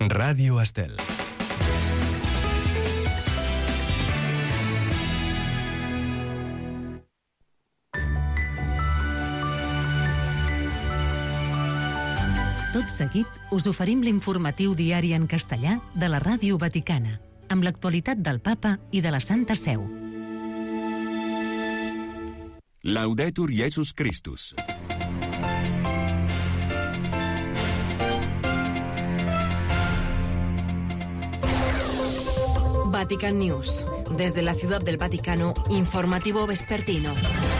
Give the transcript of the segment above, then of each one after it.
Ràdio Estel. Tot seguit, us oferim l'informatiu diari en castellà de la Ràdio Vaticana, amb l'actualitat del Papa i de la Santa Seu. Laudetur Jesus Christus. Vatican News. Desde la Ciudad del Vaticano, informativo vespertino.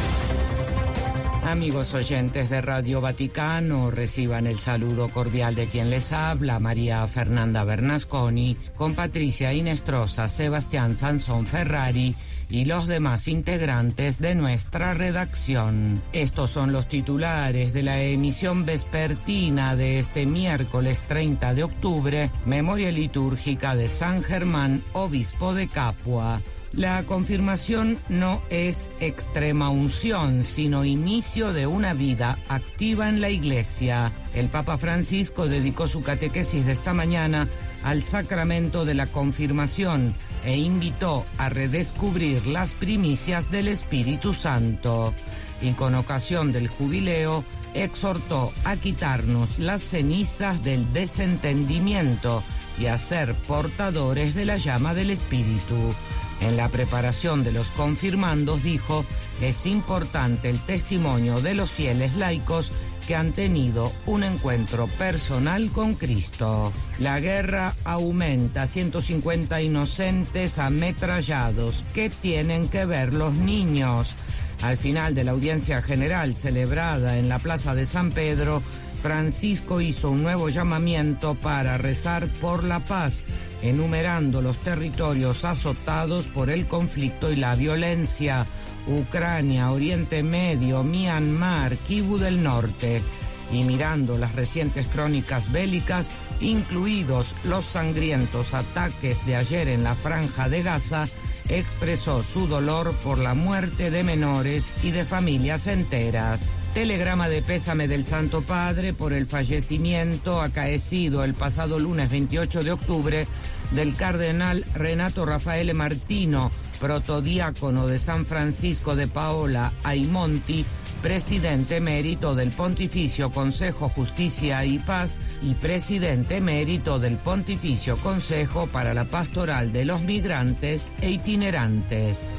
Amigos oyentes de Radio Vaticano, reciban el saludo cordial de quien les habla, María Fernanda Bernasconi, con Patricia Inestrosa, Sebastián Sansón Ferrari y los demás integrantes de nuestra redacción. Estos son los titulares de la emisión vespertina de este miércoles 30 de octubre, memoria litúrgica de San Germán, obispo de Capua. La confirmación no es extrema unción, sino inicio de una vida activa en la Iglesia. El Papa Francisco dedicó su catequesis de esta mañana al sacramento de la confirmación e invitó a redescubrir las primicias del Espíritu Santo. Y con ocasión del jubileo, exhortó a quitarnos las cenizas del desentendimiento y a ser portadores de la llama del Espíritu. En la preparación de los confirmandos, dijo, es importante el testimonio de los fieles laicos que han tenido un encuentro personal con Cristo. La guerra aumenta, 150 inocentes ametrallados. ¿Qué tienen que ver los niños? Al final de la audiencia general celebrada en la Plaza de San Pedro, Francisco hizo un nuevo llamamiento para rezar por la paz, enumerando los territorios azotados por el conflicto y la violencia: Ucrania, Oriente Medio, Myanmar, Kivu del Norte. Y mirando las recientes crónicas bélicas, incluidos los sangrientos ataques de ayer en la Franja de Gaza, expresó su dolor por la muerte de menores y de familias enteras. Telegrama de pésame del Santo Padre por el fallecimiento acaecido el pasado lunes 28 de octubre del cardenal Renato Raffaele Martino, protodiácono de San Francisco de Paola Aymonti, presidente emérito del Pontificio Consejo Justicia y Paz y presidente emérito del Pontificio Consejo para la Pastoral de los Migrantes e Itinerantes.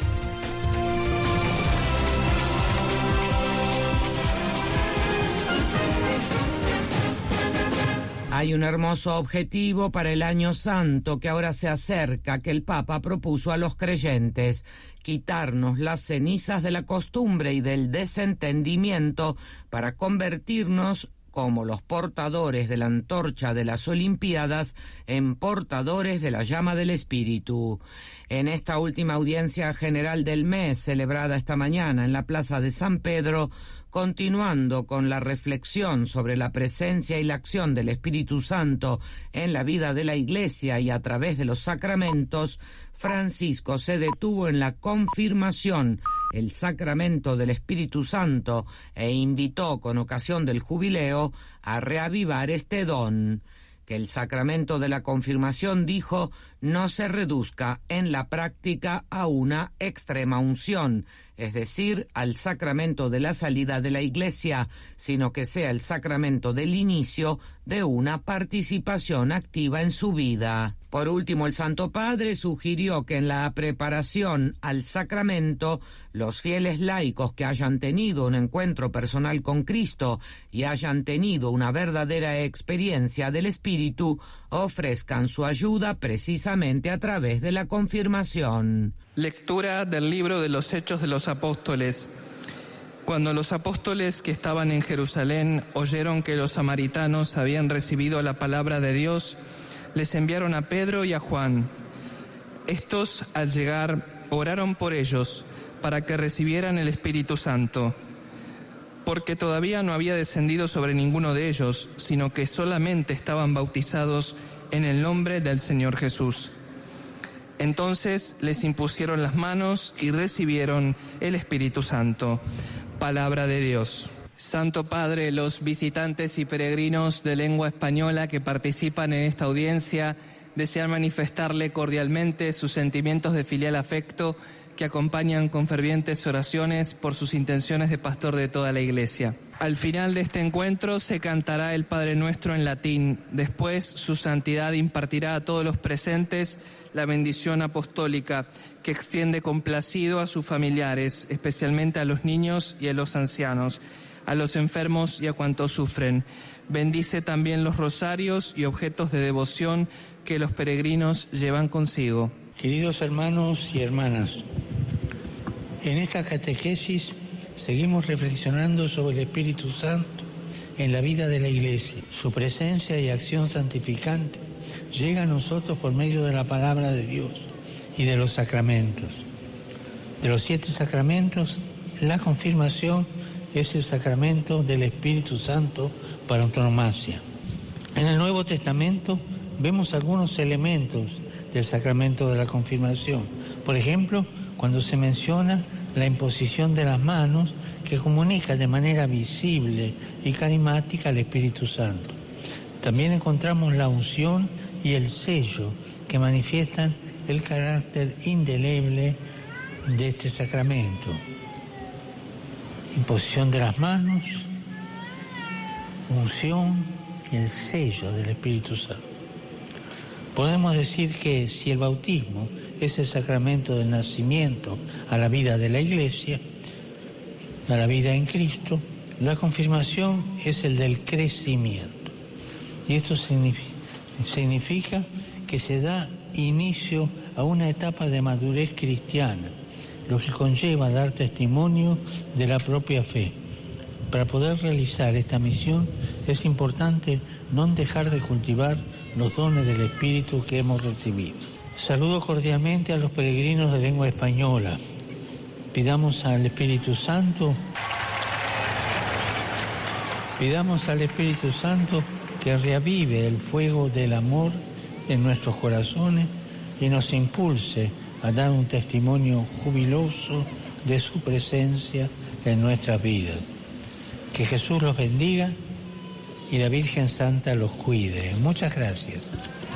Hay un hermoso objetivo para el Año Santo que ahora se acerca, que el Papa propuso a los creyentes: quitarnos las cenizas de la costumbre y del desentendimiento para convertirnos, como los portadores de la antorcha de las Olimpiadas, en portadores de la llama del Espíritu. En esta última audiencia general del mes, celebrada esta mañana en la Plaza de San Pedro, continuando con la reflexión sobre la presencia y la acción del Espíritu Santo en la vida de la Iglesia y a través de los sacramentos, Francisco se detuvo en la confirmación, el sacramento del Espíritu Santo, e invitó con ocasión del jubileo a reavivar este don. Que el sacramento de la confirmación, dijo, no se reduzca en la práctica a una extrema unción, es decir, al sacramento de la salida de la Iglesia, sino que sea el sacramento del inicio de una participación activa en su vida. Por último, el Santo Padre sugirió que en la preparación al sacramento, los fieles laicos que hayan tenido un encuentro personal con Cristo y hayan tenido una verdadera experiencia del Espíritu, ofrezcan su ayuda precisamente a través de la confirmación. Lectura del libro de los Hechos de los Apóstoles. Cuando los apóstoles que estaban en Jerusalén oyeron que los samaritanos habían recibido la palabra de Dios, les enviaron a Pedro y a Juan. Estos, al llegar, oraron por ellos para que recibieran el Espíritu Santo, porque todavía no había descendido sobre ninguno de ellos, sino que solamente estaban bautizados en el nombre del Señor Jesús. Entonces les impusieron las manos y recibieron el Espíritu Santo. Palabra de Dios. Santo Padre, los visitantes y peregrinos de lengua española que participan en esta audiencia desean manifestarle cordialmente sus sentimientos de filial afecto que acompañan con fervientes oraciones por sus intenciones de pastor de toda la Iglesia. Al final de este encuentro se cantará el Padre Nuestro en latín. Después, su santidad impartirá a todos los presentes la bendición apostólica que extiende complacido a sus familiares, especialmente a los niños y a los ancianos, a los enfermos y a cuantos sufren. Bendice también los rosarios y objetos de devoción que los peregrinos llevan consigo. Queridos hermanos y hermanas, en esta catequesis seguimos reflexionando sobre el Espíritu Santo en la vida de la Iglesia. Su presencia y acción santificante llega a nosotros por medio de la palabra de Dios y de los sacramentos. De los 7 sacramentos, la confirmación es el sacramento del Espíritu Santo por antonomasia. En el Nuevo Testamento vemos algunos elementos del sacramento de la confirmación. Por ejemplo, cuando se menciona la imposición de las manos que comunica de manera visible y carismática al Espíritu Santo. También encontramos la unción y el sello que manifiestan el carácter indeleble de este sacramento. Imposición de las manos, unción y el sello del Espíritu Santo. Podemos decir que si el bautismo es el sacramento del nacimiento a la vida de la Iglesia, a la vida en Cristo, la confirmación es el del crecimiento. Y esto significa que se da inicio a una etapa de madurez cristiana, lo que conlleva dar testimonio de la propia fe. Para poder realizar esta misión es importante no dejar de cultivar los dones del Espíritu que hemos recibido. Saludo cordialmente a los peregrinos de lengua española. Pidamos al Espíritu Santo que reavive el fuego del amor en nuestros corazones y nos impulse a dar un testimonio jubiloso de su presencia en nuestras vidas. Que Jesús los bendiga y la Virgen Santa los cuide. Muchas gracias.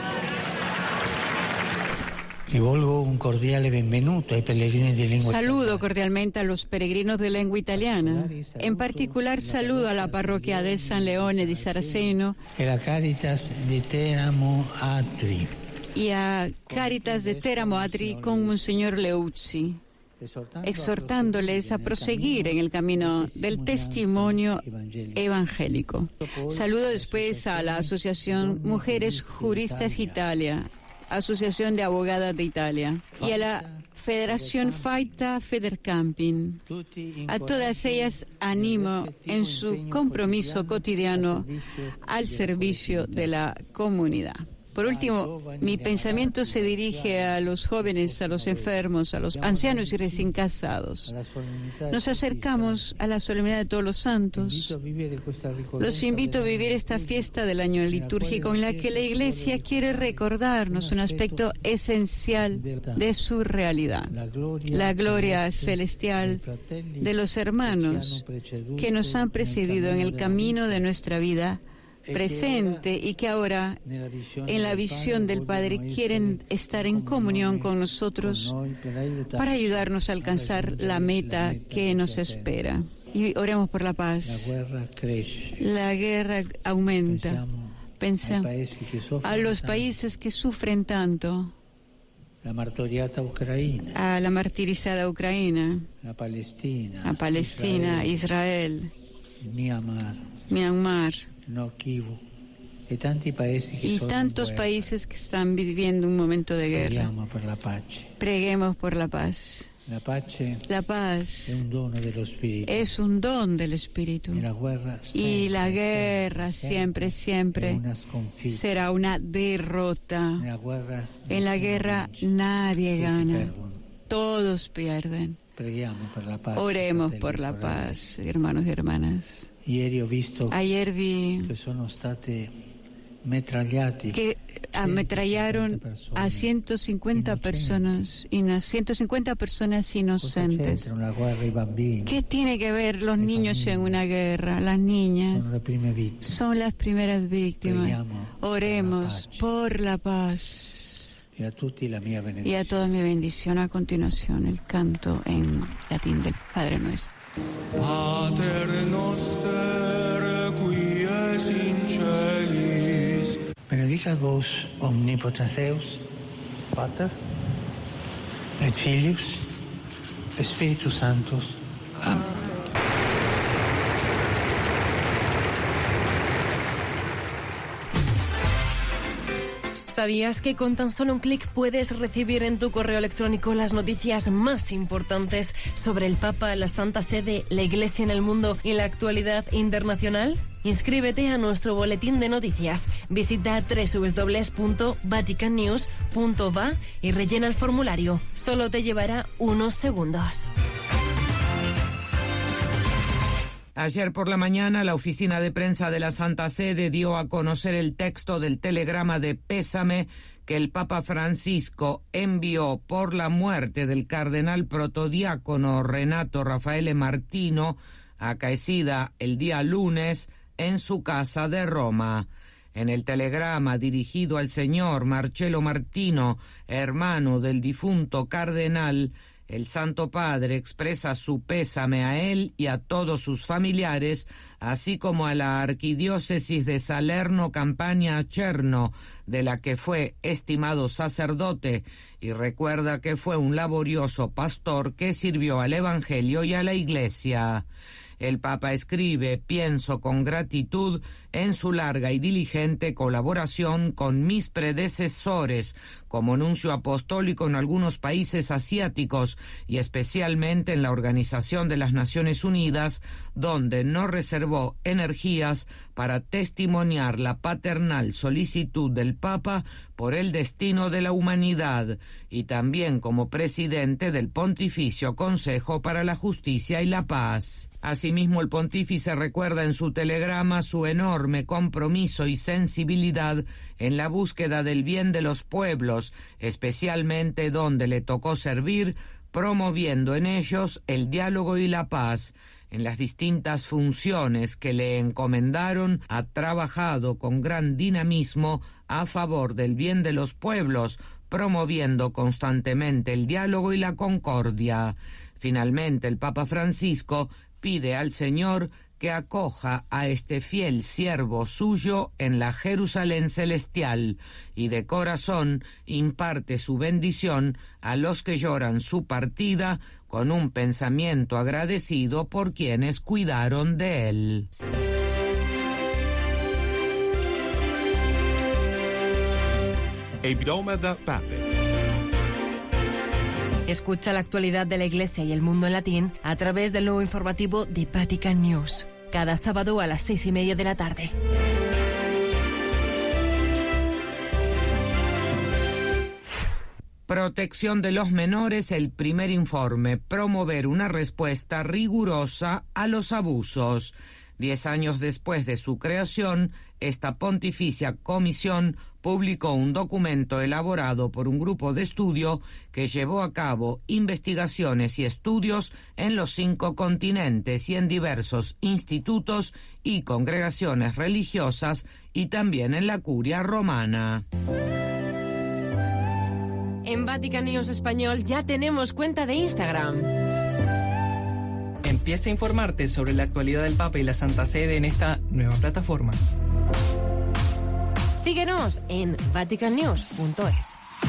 Rivolgo un cordiale benvenuto ai pellegrini di lingua italiana. Saludo cordialmente a los peregrinos de lengua italiana. En particular saludo a la parroquia de San Leone di Saraceno e la Caritas di Teramo Atri y a Caritas de Teramo Atri con Monseñor Leuzzi, exhortándoles a proseguir en el camino del testimonio evangélico. Saludo después a la Asociación Mujeres Juristas Italia, Asociación de Abogadas de Italia, y a la Federación Faita Federcamping. A todas ellas animo en su compromiso cotidiano al servicio de la comunidad. Por último, mi pensamiento se dirige a los jóvenes, a los enfermos, a los ancianos y recién casados. Nos acercamos a la solemnidad de todos los santos. Los invito a vivir esta fiesta del año litúrgico en la que la Iglesia quiere recordarnos un aspecto esencial de su realidad, la gloria celestial de los hermanos que nos han precedido en el camino de nuestra vida presente y que ahora en la visión del Padre quieren estar en comunión con nosotros para ayudarnos a alcanzar la meta que nos espera. Y oremos por la paz. La guerra aumenta. Pensamos a los países que sufren tanto, a la martirizada Ucrania, a Palestina, Israel, Myanmar, y tantos países que están viviendo un momento de guerra. Preguemos por la paz. La paz es un don del Espíritu. Y la guerra siempre será una derrota. En la guerra nadie gana. Todos pierden. Oremos por la paz, hermanos y hermanas. Ayer vi que ametrallaron a 150 personas inocentes. ¿Qué tiene que ver los niños en una guerra? Las niñas son las primeras víctimas. Oremos por la paz. Y a toda mi bendición. A continuación, el canto en latín del Padre Nuestro. Pater noster, qui es in celis. Benedicat vos omnipotens Deus, Pater, et Filius, et Spiritus Sanctus. Amén. ¿Sabías que con tan solo un clic puedes recibir en tu correo electrónico las noticias más importantes sobre el Papa, la Santa Sede, la Iglesia en el mundo y la actualidad internacional? Inscríbete a nuestro boletín de noticias. Visita www.vaticannews.va y rellena el formulario. Solo te llevará unos segundos. Ayer por la mañana, la oficina de prensa de la Santa Sede dio a conocer el texto del telegrama de pésame que el Papa Francisco envió por la muerte del cardenal protodiácono Renato Raffaele Martino, acaecida el día lunes en su casa de Roma. En el telegrama dirigido al señor Marcello Martino, hermano del difunto cardenal, el Santo Padre expresa su pésame a él y a todos sus familiares, así como a la Arquidiócesis de Salerno Campania Cherno, de la que fue estimado sacerdote, y recuerda que fue un laborioso pastor que sirvió al Evangelio y a la Iglesia. El Papa escribe: pienso con gratitud en su larga y diligente colaboración con mis predecesores como nuncio apostólico en algunos países asiáticos y especialmente en la Organización de las Naciones Unidas, donde no reservó energías para testimoniar la paternal solicitud del Papa por el destino de la humanidad, y también como presidente del Pontificio Consejo para la Justicia y la Paz. Asimismo, el pontífice recuerda en su telegrama su enorme compromiso y sensibilidad en la búsqueda del bien de los pueblos, especialmente donde le tocó servir, promoviendo en ellos el diálogo y la paz. En las distintas funciones que le encomendaron, ha trabajado con gran dinamismo a favor del bien de los pueblos, promoviendo constantemente el diálogo y la concordia. Finalmente, el Papa Francisco pide al Señor que acoja a este fiel siervo suyo en la Jerusalén celestial y de corazón imparte su bendición a los que lloran su partida con un pensamiento agradecido por quienes cuidaron de él. Escucha la actualidad de la Iglesia y el mundo en latín a través del nuevo informativo de Vatican News, cada sábado a las 6:30 de la tarde. Protección de los menores, el primer informe, promover una respuesta rigurosa a los abusos. 10 años después de su creación, esta pontificia comisión publicó un documento elaborado por un grupo de estudio que llevó a cabo investigaciones y estudios en los 5 continentes y en diversos institutos y congregaciones religiosas y también en la curia romana. En Vatican News Español ya tenemos cuenta de Instagram. Empieza a informarte sobre la actualidad del Papa y la Santa Sede en esta nueva plataforma. Síguenos en vaticannews.es.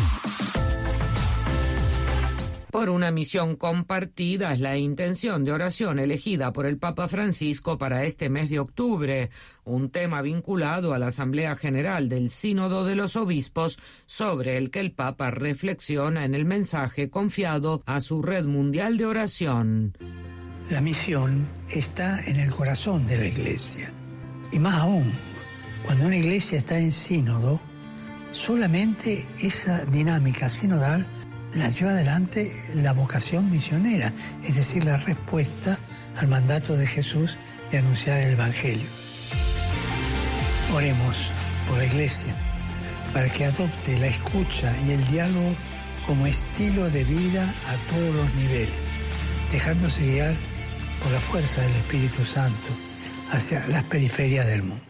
Por una misión compartida es la intención de oración elegida por el Papa Francisco para este mes de octubre, un tema vinculado a la Asamblea General del Sínodo de los Obispos, sobre el que el Papa reflexiona en el mensaje confiado a su red mundial de oración. La misión está en el corazón de la Iglesia, y más aún, cuando una Iglesia está en sínodo, solamente esa dinámica sinodal la lleva adelante la vocación misionera, es decir, la respuesta al mandato de Jesús de anunciar el Evangelio. Oremos por la Iglesia, para que adopte la escucha y el diálogo como estilo de vida a todos los niveles, dejándose guiar por la fuerza del Espíritu Santo hacia las periferias del mundo.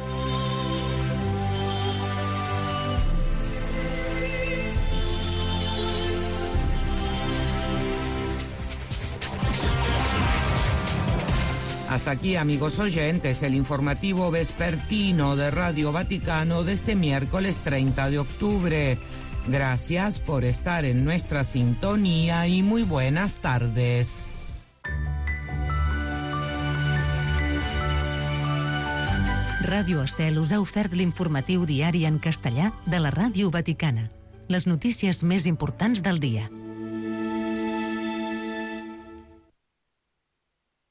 Hasta aquí, amigos oyentes, el informativo vespertino de Radio Vaticano de este miércoles 30 de octubre. Gracias por estar en nuestra sintonía y muy buenas tardes. Ràdio Estel us ha ofert l'informatiu diari en castellà de la Ràdio Vaticana. Les notícies més importants del dia.